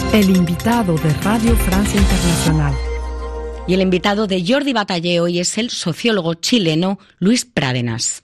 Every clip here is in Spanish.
El invitado de Radio Francia Internacional. Y el invitado de Jordi Batallé hoy es el sociólogo chileno Luis Prádenas.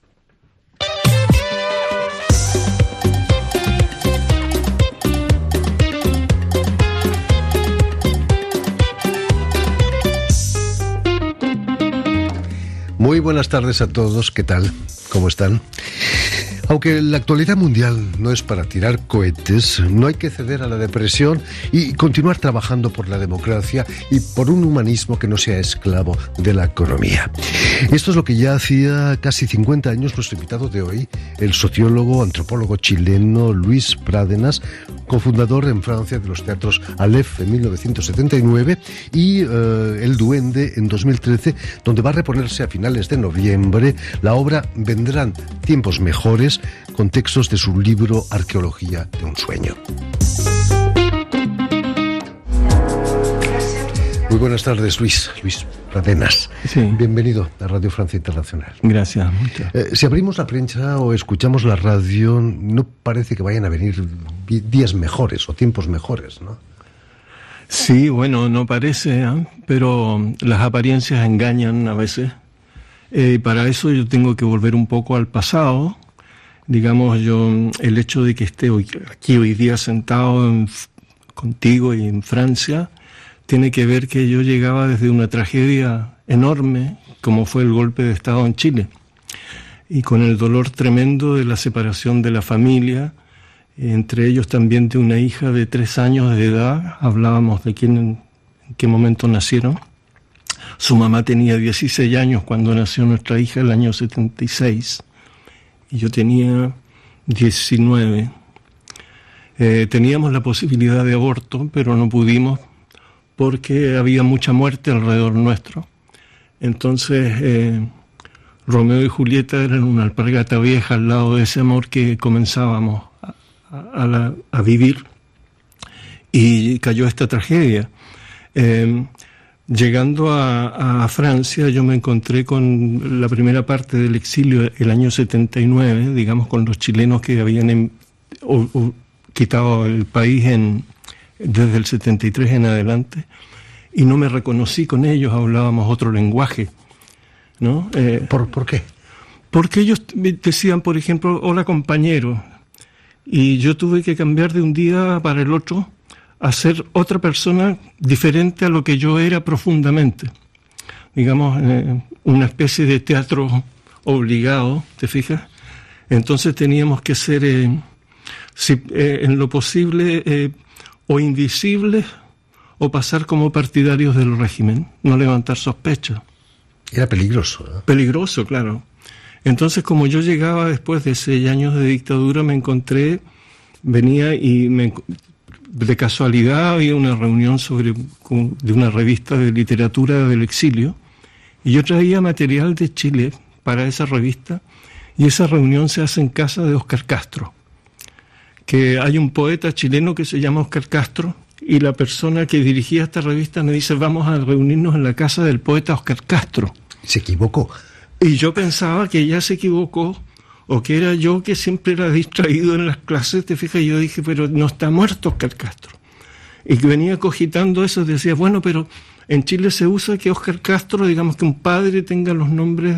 Muy buenas tardes a todos, ¿qué tal? ¿Cómo están? Aunque la actualidad mundial no es para tirar cohetes, no hay que ceder a la depresión y continuar trabajando por la democracia y por un humanismo que no sea esclavo de la economía. Esto es lo que ya hacía casi 50 años nuestro invitado de hoy, el sociólogo, antropólogo chileno Luis Prádenas, cofundador en Francia de los teatros Aleph en 1979 y El Duende en 2013, donde va a reponerse a finales de noviembre la obra Vendrán tiempos mejores, con textos de su libro Arqueología de un sueño. Muy buenas tardes, Luis Prádenas. Sí. Bienvenido a Radio Francia Internacional. Gracias, muchas. Si abrimos la prensa o escuchamos la radio, no parece que vayan a venir días mejores o tiempos mejores, ¿no? Sí, bueno, no parece, pero las apariencias engañan a veces. Para eso yo tengo que volver un poco al pasado. Digamos, el hecho de que esté aquí hoy día sentado contigo y en Francia, tiene que ver que yo llegaba desde una tragedia enorme, como fue el golpe de Estado en Chile, y con el dolor tremendo de la separación de la familia, entre ellos también de una hija de 3 años de edad. Hablábamos de en qué momento nacieron. Su mamá tenía 16 años cuando nació nuestra hija, el año 76, y yo tenía 19. Teníamos la posibilidad de aborto, pero no pudimos porque había mucha muerte alrededor nuestro. Entonces, Romeo y Julieta eran una alpargata vieja al lado de ese amor que comenzábamos a vivir, y cayó esta tragedia. Llegando a Francia, yo me encontré con la primera parte del exilio el año 79, digamos, con los chilenos que habían quitado el país desde el 73 en adelante, y no me reconocí con ellos, hablábamos otro lenguaje, ¿no? ¿Por qué? Porque ellos decían, por ejemplo, hola compañero, y yo tuve que cambiar de un día para el otro a ser otra persona diferente a lo que yo era profundamente. Digamos, una especie de teatro obligado, ¿te fijas? Entonces teníamos que ser, en lo posible, o invisibles o pasar como partidarios del régimen, no levantar sospechas. Era peligroso, ¿no? Peligroso, claro. Entonces, como yo llegaba después de 6 años de dictadura, venía y de casualidad había una reunión de una revista de literatura del exilio, y yo traía material de Chile para esa revista, y esa reunión se hace en casa de Óscar Castro, que hay un poeta chileno que se llama Óscar Castro, y la persona que dirigía esta revista me dice, vamos a reunirnos en la casa del poeta Óscar Castro. Se equivocó. Y yo pensaba que ella se equivocó, o que era yo que siempre era distraído en las clases, te fijas, y yo dije, pero no está muerto Óscar Castro. Y que venía cogitando eso, decía, bueno, pero en Chile se usa que Óscar Castro, digamos, que un padre tenga los nombres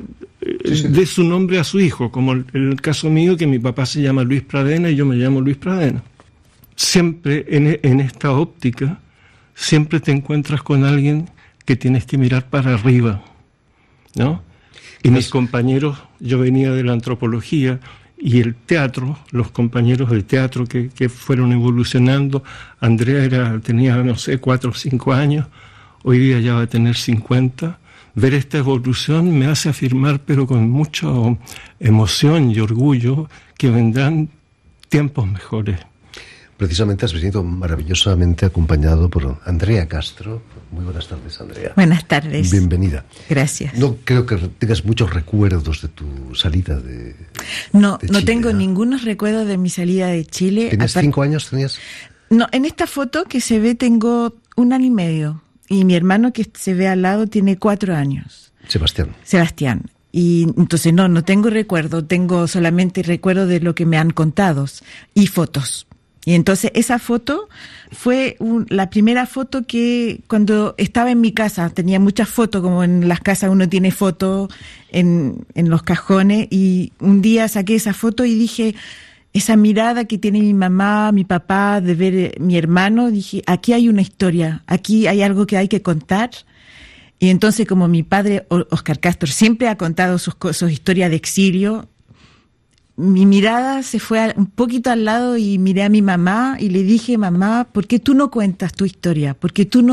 de su nombre a su hijo, como el caso mío, que mi papá se llama Luis Prádenas y yo me llamo Luis Prádenas. Siempre en esta óptica, siempre te encuentras con alguien que tienes que mirar para arriba, ¿no? Y mis compañeros, yo venía de la antropología y el teatro, los compañeros del teatro que fueron evolucionando. Andrea tenía, no sé, 4 o 5 años, hoy día ya va a tener 50. Ver esta evolución me hace afirmar, pero con mucha emoción y orgullo, que vendrán tiempos mejores. Precisamente has venido maravillosamente acompañado por Andrea Castro. Muy buenas tardes, Andrea. Buenas tardes. Bienvenida. Gracias. No creo que tengas muchos recuerdos de tu salida de No Chile, tengo ningunos recuerdos de mi salida de Chile. ¿Tenías 5 años? ¿Tenías? No, en esta foto que se ve tengo 1 año y medio. Y mi hermano que se ve al lado tiene 4 años. Sebastián. Y entonces no tengo recuerdo. Tengo solamente recuerdo de lo que me han contado y fotos. Y entonces esa foto fue la primera foto que cuando estaba en mi casa, tenía muchas fotos, como en las casas uno tiene fotos en los cajones, y un día saqué esa foto y dije, esa mirada que tiene mi mamá, mi papá, de ver mi hermano, dije, aquí hay una historia, aquí hay algo que hay que contar. Y entonces, como mi padre, Óscar Castro, siempre ha contado sus historias de exilio, mi mirada se fue un poquito al lado y miré a mi mamá y le dije, mamá, ¿por qué tú no cuentas tu historia? Porque tú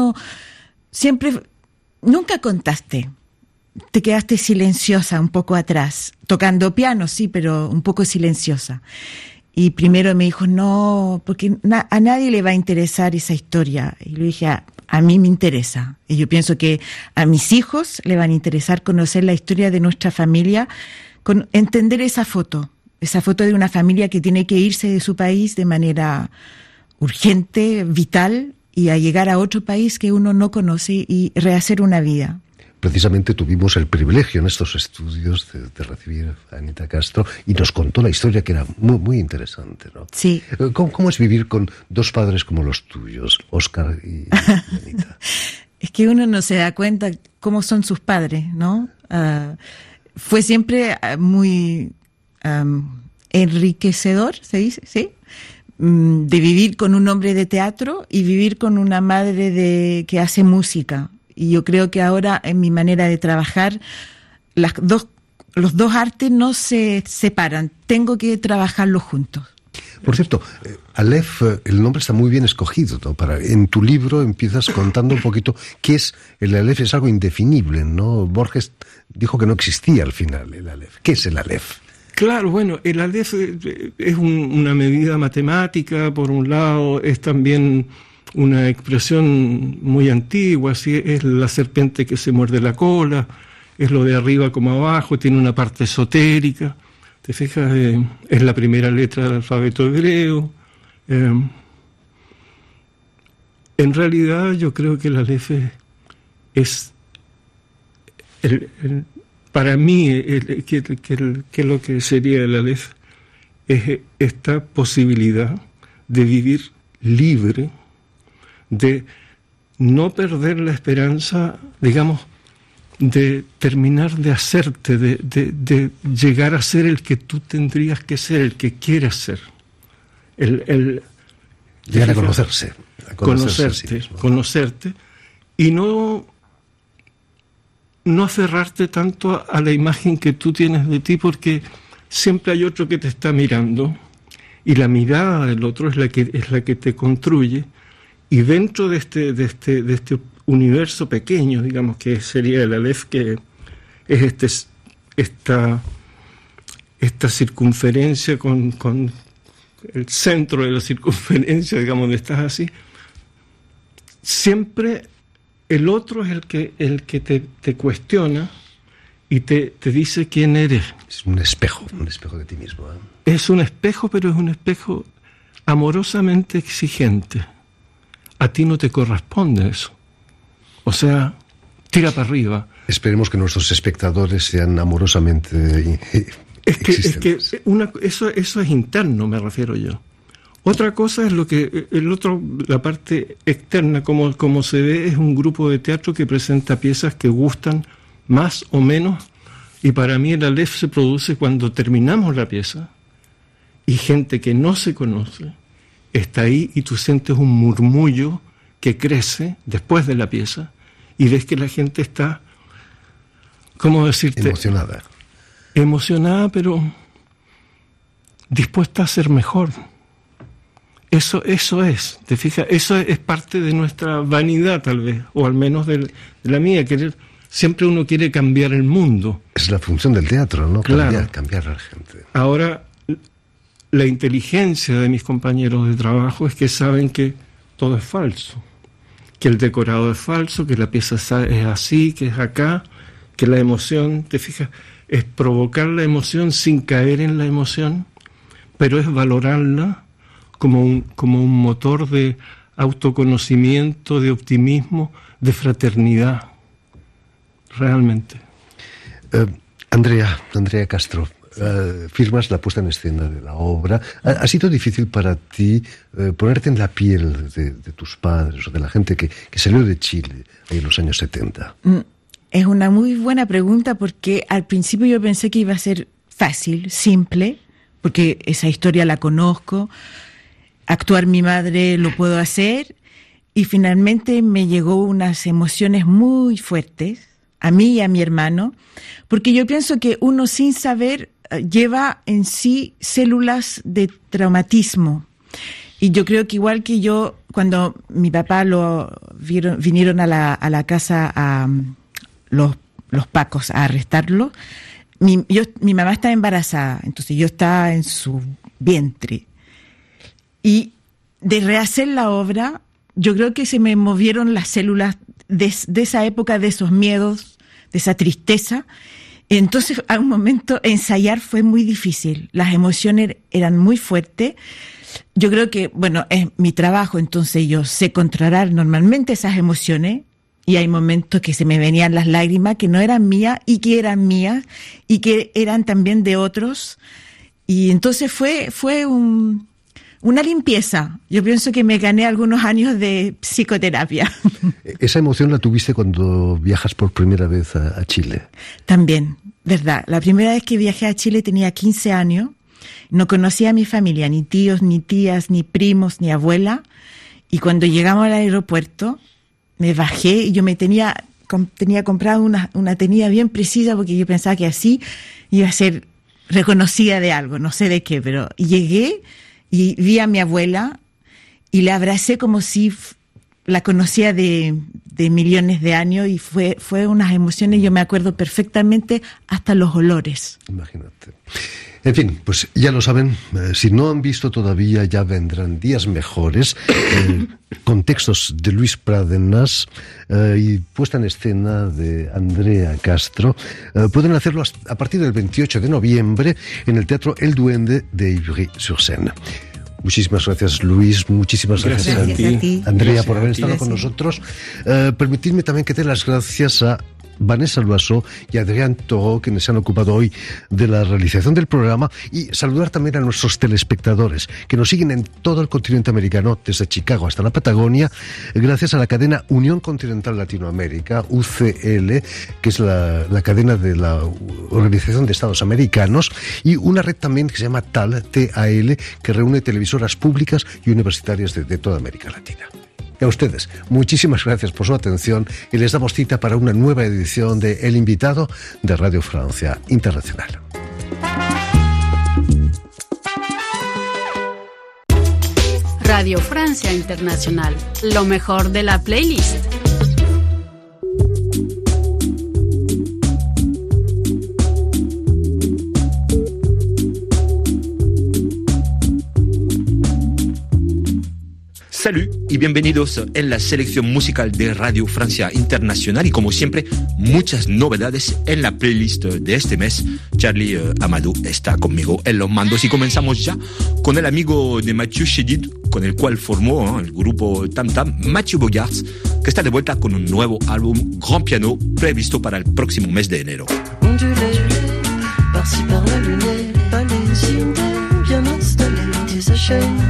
nunca contaste. Te quedaste silenciosa un poco atrás, tocando piano, sí, pero un poco silenciosa. Y primero me dijo, no, porque a nadie le va a interesar esa historia. Y le dije, a mí me interesa. Y yo pienso que a mis hijos le van a interesar conocer la historia de nuestra familia, entender esa foto de una familia que tiene que irse de su país de manera urgente, vital, y a llegar a otro país que uno no conoce y rehacer una vida. Precisamente tuvimos el privilegio en estos estudios de recibir a Anita Castro y nos contó la historia, que era muy, muy interesante, ¿no? Sí. ¿Cómo es vivir con dos padres como los tuyos, Óscar y Anita? Es que uno no se da cuenta cómo son sus padres, ¿no? Fue siempre muy enriquecedor, se dice, ¿sí? De vivir con un hombre de teatro y vivir con una madre que hace música. Y yo creo que ahora, en mi manera de trabajar, los dos artes no se separan. Tengo que trabajarlos juntos. Por cierto, Aleph, el nombre está muy bien escogido, ¿no? En tu libro empiezas contando un poquito qué es el Aleph. Es algo indefinible, ¿no? Borges dijo que no existía al final el Aleph. ¿Qué es el Aleph? Claro, bueno, el Aleph es una medida matemática, por un lado, es también una expresión muy antigua, ¿sí? Es la serpiente que se muerde la cola, es lo de arriba como abajo, tiene una parte esotérica, ¿te fijas? Es la primera letra del alfabeto hebreo. En realidad yo creo que el Aleph es para mí, que lo que sería el Aleph es esta posibilidad de vivir libre, de no perder la esperanza, digamos, de terminar de hacerte, de llegar a ser el que tú tendrías que ser, el que quieres ser. Llegar a conocerse. Conocerte y no aferrarte tanto a la imagen que tú tienes de ti, porque siempre hay otro que te está mirando y la mirada del otro es la que te construye, y dentro de este universo pequeño, digamos, que sería el Aleph, que es esta circunferencia con el centro de la circunferencia, digamos, donde estás así, siempre el otro es el que te cuestiona y te dice quién eres. Es un espejo de ti mismo, ¿eh? Es un espejo, pero es un espejo amorosamente exigente. A ti no te corresponde eso. O sea, tira para arriba. Esperemos que nuestros espectadores sean amorosamente existentes. Eso es interno, me refiero yo. Otra cosa es la parte externa, como se ve, es un grupo de teatro que presenta piezas que gustan más o menos, y para mí el Aleph se produce cuando terminamos la pieza y gente que no se conoce está ahí y tú sientes un murmullo que crece después de la pieza y ves que la gente está, ¿cómo decirte? Emocionada, pero dispuesta a ser mejor. Eso es, ¿te fijas? Eso es parte de nuestra vanidad, tal vez, o al menos de la mía. Siempre uno quiere cambiar el mundo. Es la función del teatro, ¿no? Claro. Cambiar a la gente. Ahora, la inteligencia de mis compañeros de trabajo es que saben que todo es falso, que el decorado es falso, que la pieza es así, que es acá, que la emoción, ¿te fijas? Es provocar la emoción sin caer en la emoción, pero es valorarla como un motor de autoconocimiento, de optimismo, de fraternidad, realmente. Andrea Castro, firmas la puesta en escena de la obra. ¿Ha sido difícil para ti ponerte en la piel de tus padres o de la gente que salió de Chile en los años 70? Es una muy buena pregunta, porque al principio yo pensé que iba a ser fácil, simple, porque esa historia la conozco, actuar mi madre lo puedo hacer, y finalmente me llegó unas emociones muy fuertes, a mí y a mi hermano, porque yo pienso que uno sin saber lleva en sí células de traumatismo. Y yo creo que igual que yo, cuando mi papá vinieron a la casa a los pacos a arrestarlo, mi mamá estaba embarazada, entonces yo estaba en su vientre. Y de rehacer la obra, yo creo que se me movieron las células de esa época, de esos miedos, de esa tristeza. Entonces, a un momento, ensayar fue muy difícil. Las emociones eran muy fuertes. Yo creo que, bueno, es mi trabajo, entonces yo sé controlar normalmente esas emociones. Y hay momentos que se me venían las lágrimas que no eran mías y que eran mías y que eran también de otros. Y entonces fue una limpieza. Yo pienso que me gané algunos años de psicoterapia. ¿Esa emoción la tuviste cuando viajas por primera vez a Chile? También, verdad. La primera vez que viajé a Chile tenía 15 años. No conocía a mi familia, ni tíos, ni tías, ni primos, ni abuela. Y cuando llegamos al aeropuerto, me bajé y yo tenía comprado una tenida bien precisa, porque yo pensaba que así iba a ser reconocida de algo, no sé de qué, pero llegué y vi a mi abuela y la abracé como si la conocía de millones de años, y fue unas emociones, yo me acuerdo perfectamente hasta los olores. Imagínate. En fin, pues ya lo saben, si no han visto todavía, ya vendrán días mejores, con textos de Luis Pradenas y puesta en escena de Andrea Castro. Pueden hacerlo a partir del 28 de noviembre en el Teatro El Duende de Ivry-sur-Seine. Muchísimas gracias, Luis. Muchísimas gracias a ti, Andrea, por haber estado con nosotros. Permitidme también que dé las gracias a Vanessa Loiseau y Adrián Toro, quienes se han ocupado hoy de la realización del programa, y saludar también a nuestros telespectadores que nos siguen en todo el continente americano, desde Chicago hasta la Patagonia, gracias a la cadena Unión Continental Latinoamérica, UCL, que es la cadena de la Organización de Estados Americanos, y una red también que se llama TAL, TAL, que reúne televisoras públicas y universitarias de toda América Latina. Y a ustedes, muchísimas gracias por su atención, y les damos cita para una nueva edición de El Invitado de Radio Francia Internacional. Radio Francia Internacional, lo mejor de la playlist. Salut y bienvenidos en la selección musical de Radio Francia Internacional, y como siempre, muchas novedades en la playlist de este mes. Charlie Amadou está conmigo en los mandos y comenzamos ya con el amigo de Mathieu Chédid, con el cual formó el grupo Tam Tam, Mathieu Bogarts, que está de vuelta con un nuevo álbum Grand Piano previsto para el próximo mes de enero. Ondulé, par-ci par-là le nez, pas les idées bien installées, des chaînes.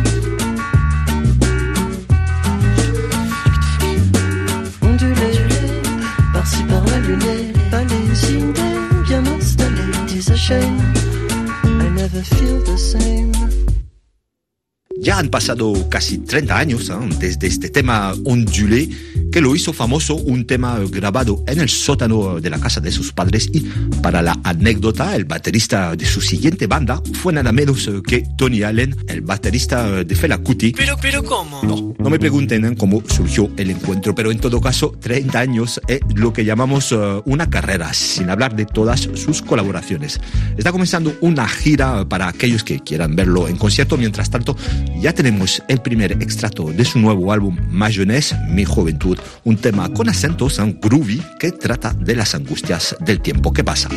Par-ci par-là le nez, pas les idées bien installées, des chaînes. I never feel the same. Ya han pasado casi 30 años desde este tema Ondulé, que lo hizo famoso, un tema grabado en el sótano de la casa de sus padres. Y para la anécdota, el baterista de su siguiente banda fue nada menos que Tony Allen, el baterista de Fela Kuti. ¿Pero cómo? No me pregunten cómo surgió el encuentro, pero en todo caso 30 años es lo que llamamos una carrera, sin hablar de todas sus colaboraciones. Está comenzando una gira para aquellos que quieran verlo en concierto. Mientras tanto, ya tenemos el primer extracto de su nuevo álbum Ma Jeunesse, Mi Juventud, un tema con acentos groovy que trata de las angustias del tiempo que pasa.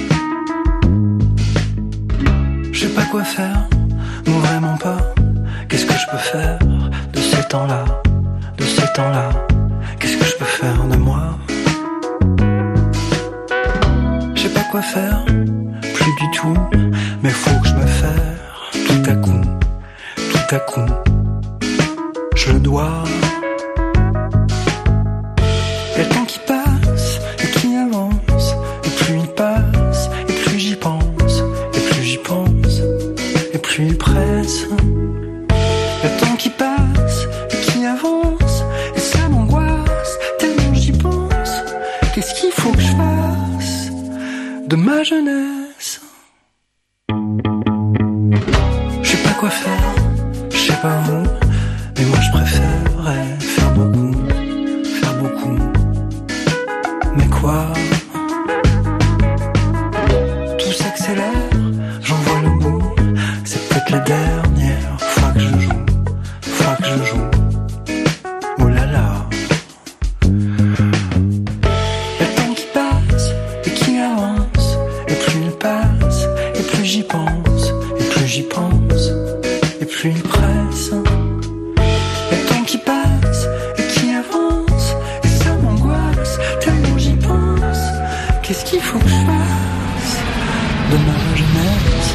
Je sais pas quoi faire, non vraiment pas. Qu'est-ce que je peux faire de ces temps-là, de ces temps-là? Qu'est-ce que je peux faire de moi? Je sais pas quoi faire, plus plus du tout, mais faut que je me fasse tout à coup, je le dois. Et le temps qui passe et qui avance, et plus il passe, et plus j'y pense, et plus j'y pense, et plus il presse. Et le temps qui passe et qui avance, et ça m'angoisse tellement j'y pense. Qu'est-ce qu'il faut que je fasse de ma jeunesse? Je sais pas quoi faire, je sais pas vous, mais moi je préférerais faire beaucoup. Mais quoi? Tout s'accélère, j'en vois le bout. C'est peut-être la dernière fois que je joue, oh là là. Le temps qui passe et qui avance, et plus il passe, et plus j'y pense, et plus j'y pense, et plus il presse. Le temps qui passe et qui avance, et ça m'angoisse tellement j'y pense. Qu'est-ce qu'il faut que je fasse de ma jeunesse?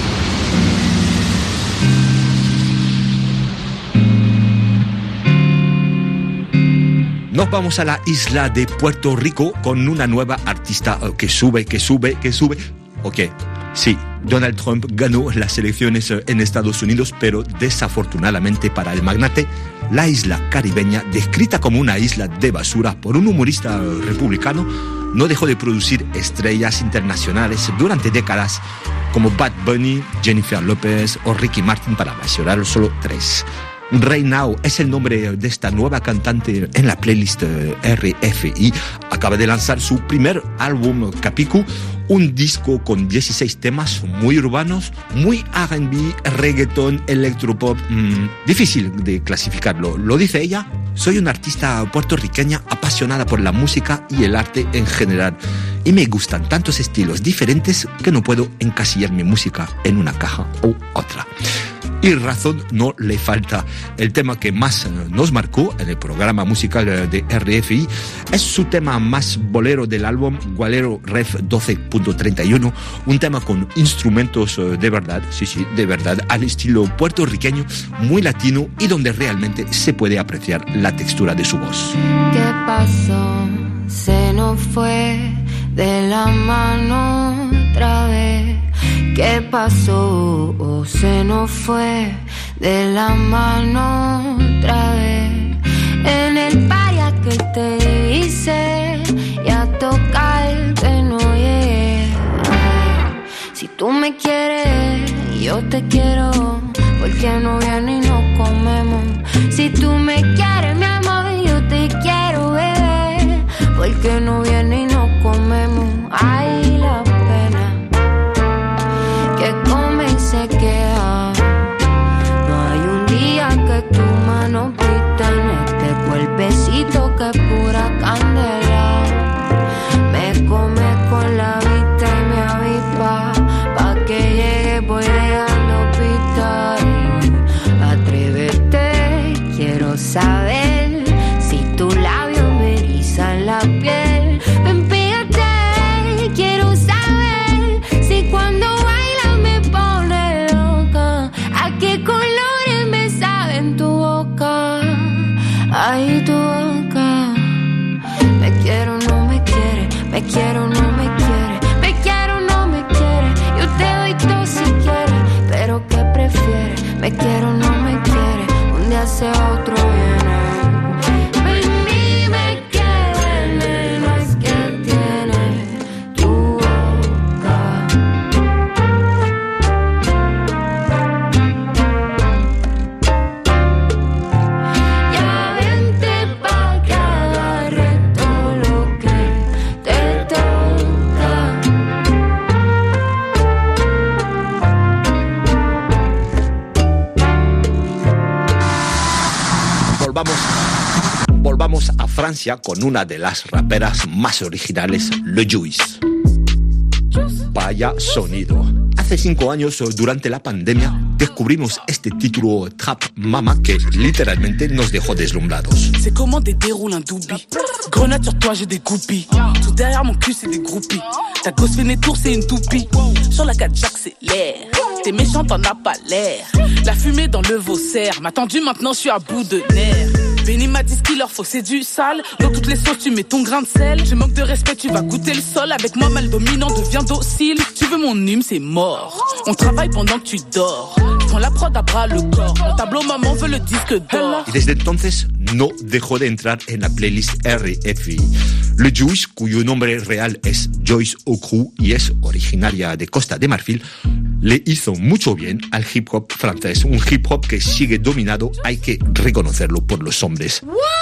Nos vamos a la isla de Puerto Rico con una nueva artista que sube. Ok, sí, Donald Trump ganó las elecciones en Estados Unidos, pero desafortunadamente para el magnate, la isla caribeña, descrita como una isla de basura por un humorista republicano, no dejó de producir estrellas internacionales durante décadas como Bad Bunny, Jennifer Lopez o Ricky Martin, para mencionar solo tres. Right Now es el nombre de esta nueva cantante en la playlist RFI. Acaba de lanzar su primer álbum, Capicu, un disco con 16 temas muy urbanos, muy R&B, reggaeton, electropop. Difícil de clasificarlo. Lo dice ella: soy una artista puertorriqueña apasionada por la música y el arte en general. Y me gustan tantos estilos diferentes que no puedo encasillar mi música en una caja u otra. Y razón no le falta. El tema que más nos marcó en el programa musical de RFI es su tema más bolero del álbum, Gualero Ref 12.31, un tema con instrumentos de verdad, sí, de verdad, al estilo puertorriqueño, muy latino, y donde realmente se puede apreciar la textura de su voz. ¿Qué pasó? Se nos fue de la mano otra vez. ¿Qué pasó? Oh, se nos fue de la mano otra vez. En el paya que te hice y a tocar que no llegué. Si tú me quieres, yo te quiero, porque no viene y no comemos. Si tú me quieres, mi amor, yo te quiero, bebé, porque no viene y no comemos. Ay, la pena que come y se queda. No hay un día que tu mano pita en este cuerpecito que es pura candela. Me come con la vista y me avispa, pa' que llegue voy dejando pista. Atrévete, quiero saber si tus labios me erizan la piel. Ven, pégate, quiero saber si cuando bailas me pone loca. ¿A qué colores me sabe en tu boca? Ay, tu boca. Me quiero, no me quiere, me quiero, no me quiere, me quiero, no me quiere. Yo te doy todo si quieres, pero ¿qué prefieres? Me quiero, no me quiere, un día hace otro viene. Ven y me quiere, no es que tiene tu boca. Ya vente pa' que agarre todo lo que te toca. Volvamos a Francia con una de las raperas más originales, Le Juice. Vaya sonido. Hace 5 años, durante la pandemia, descubrimos este título Trap Mama que literalmente nos dejó deslumbrados. C'est comment des déroule un doobie. Grenade sur toi, j'ai des groupies. Tout derrière mon cul, c'est des groupies. Ta gosse fait des tours, c'est une toupie. Sur la 4, j'accélère. T'es méchant, t'en as pas l'air. La fumée dans le Vaussaire m'a tendu, maintenant je suis à bout de nerfs. Benny m'a dit ce qu'il leur faut, c'est du sale. Dans toutes les sauces, tu mets ton grain de sel. Je manque de respect, tu vas goûter le sol. Avec moi, mal dominant, deviens docile. Tu veux mon hume, c'est mort. On travaille pendant que tu dors. Prends la prod à bras le corps. Mon tableau, maman veut le disque d'or. Y desde entonces no dejó de entrar en la playlist RFI. Le Juice, cuyo nombre real es Joyce Ocru y es originaria de Costa de Marfil, le hizo mucho bien al hip hop francés. Un hip hop que sigue dominado, hay que reconocerlo, por los hombres.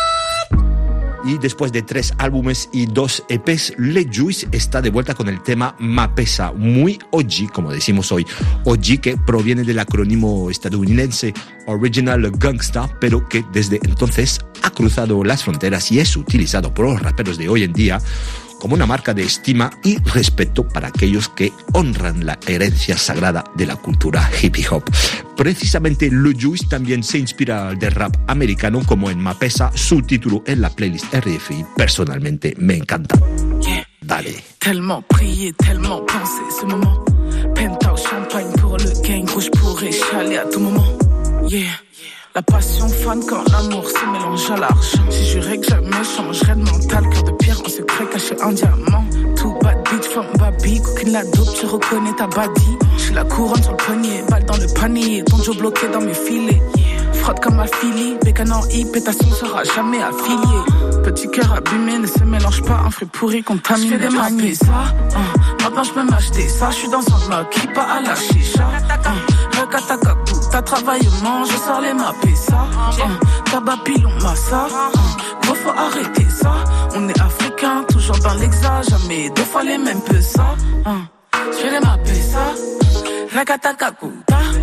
Y después de 3 álbumes y 2 EPs, Le Juice está de vuelta con el tema Mapesa, muy OG, como decimos hoy. OG que proviene del acrónimo estadounidense Original Gangsta, pero que desde entonces ha cruzado las fronteras y es utilizado por los raperos de hoy en día como una marca de estima y respeto para aquellos que honran la herencia sagrada de la cultura hip hop. Precisamente Le Juice también se inspira del rap americano, como en Mapesa, su título en la playlist RFI. Personalmente me encanta. Dale. Tellement prié, tellement pensé ce moment. Penthouse, champagne pour le gang, rouge pourrait chialer à tout moment. Yeah. La passion fan quand l'amour se mélange à l'argent. Si je jurais que jamais changerais de mental, cœur de pierre en secret caché en diamant. Tout bad bitch from baby, coquine la dope, tu reconnais ta body. J'ai la couronne sur le poignet, balle dans le panier, ton Joe bloqué dans mes filets. Frotte comme ma Philly, bécane en hip, pétation sera jamais affiliée. Petit cœur abîmé, ne se mélange pas, un fruit pourri contaminé. J'fais des mamies, ça, maintenant j'peux m'acheter ça. J'suis dans un bloc qui pas à la chicha. Recatacacou, t'as travaillé, mange, je sors les mappés, ça. Tabac pilon, massa. Gros, faut arrêter ça. On est africains, toujours dans l'exa, jamais 2 fois les mêmes peu ça. J'fais des mappés, ça. Recatacacou,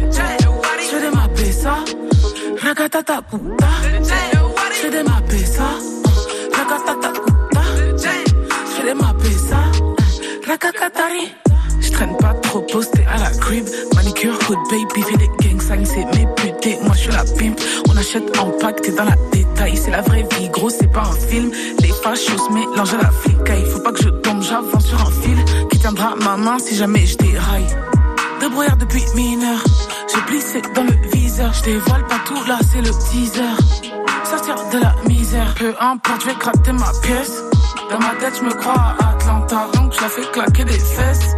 j'fais des mappés, ça. Recatacacou, j'fais des mappés, ça. Recatacacou, j'fais des mappés, ça. Recatacatari. Je traîne pas trop posté à la crib. Manicure, hood, baby, vie des gangs, sang, c'est mes putés. Moi je suis la pimp, on achète en pack, t'es dans la détail. C'est la vraie vie, gros, c'est pas un film. Les fachos se mélangent à la flicaille. Faut pas que je tombe, j'avance sur un fil qui tiendra ma main si jamais je déraille. De brouillard depuis mineur, j'ai plissé dans le viseur. Je dévoile pas tout, là c'est le teaser. Sortir de la misère, peu importe, je vais gratter ma pièce. Dans ma tête, je me crois à Atlanta, donc je la fais claquer des fesses.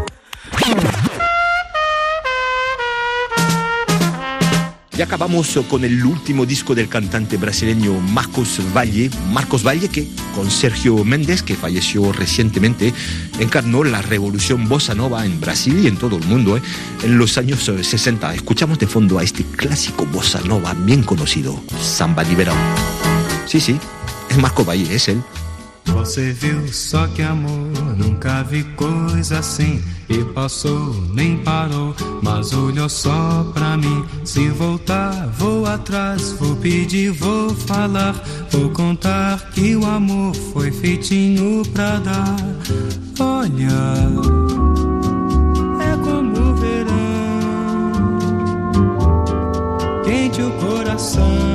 Y acabamos con el último disco del cantante brasileño Marcos Valle, que con Sergio Méndez, que falleció recientemente, encarnó la revolución bossa nova en Brasil y en todo el mundo en los años 60. Escuchamos de fondo a este clásico bossa nova bien conocido, Samba de Verão. Sí, es Marcos Valle, es él. Você viu só que amor, nunca vi coisa assim. E passou, nem parou, mas olhou só pra mim. Se voltar, vou atrás, vou pedir, vou falar. Vou contar que o amor foi feitinho pra dar. Olha, é como o verão, quente o coração.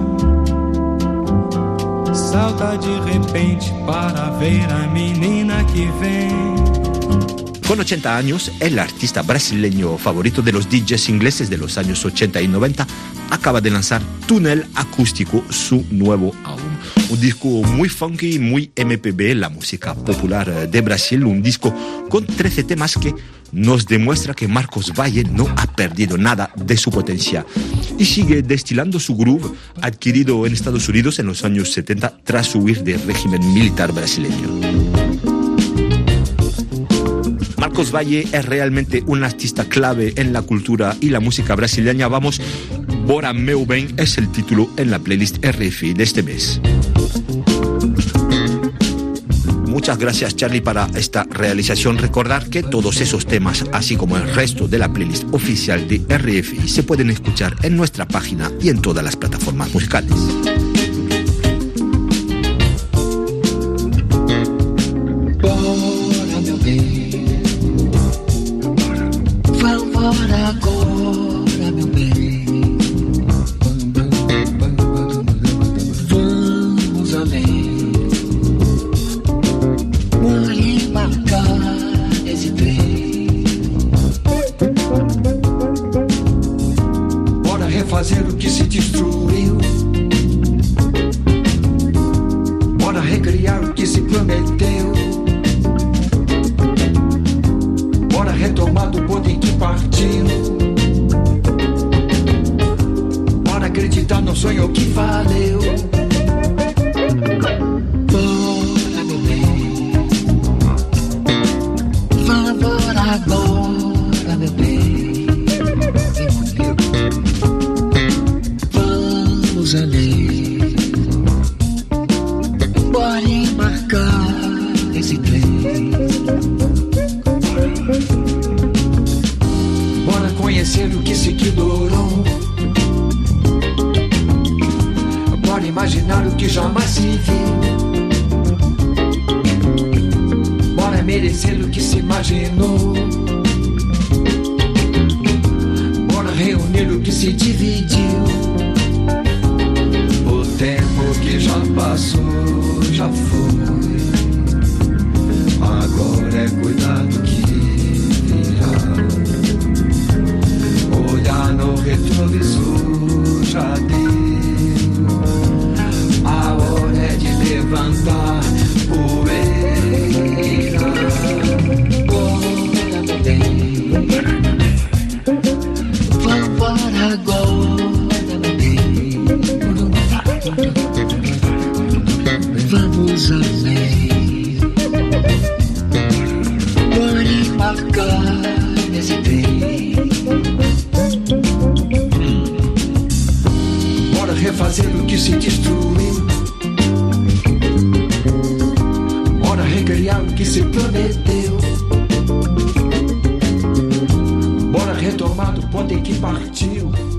Salta de repente para ver a menina que vem. Con 80 años, el artista brasileño favorito de los DJs ingleses de los años 80 y 90 acaba de lanzar Túnel Acústico, su nuevo álbum. Un disco muy funky, muy MPB, la música popular de Brasil, un disco con 13 temas que nos demuestra que Marcos Valle no ha perdido nada de su potencia y sigue destilando su groove adquirido en Estados Unidos en los años 70 tras huir del régimen militar brasileño. Marcos Valle es realmente un artista clave en la cultura y la música brasileña. Vamos, Bora Meu Bem es el título en la playlist RFI de este mes. Muchas gracias, Charlie, para esta realización. Recordar que todos esos temas, así como el resto de la playlist oficial de RFI, se pueden escuchar en nuestra página y en todas las plataformas musicales. Bora, meu bem, vamos sonho que valeu. Bora, meu bem, vamos embora agora, meu bem, vem comigo, vamos além, bora embarcar nesse trem. Bora conhecer o que se ignorou. Bora imaginar o que jamais se viu. Bora merecer o que se imaginou. Bora reunir o que se dividiu. O tempo que já passou, já foi. Agora é cuidar do que virá. Olhar no retrovisor já deu. A hora é de levantar poeira. Bora, meu bem, vambora agora, meu bem, vamos além, bora embarcar nesse trem. Bora refazer o que se destruiu. Bora recriar o que se prometeu. Bora retomar do ponto em que partiu.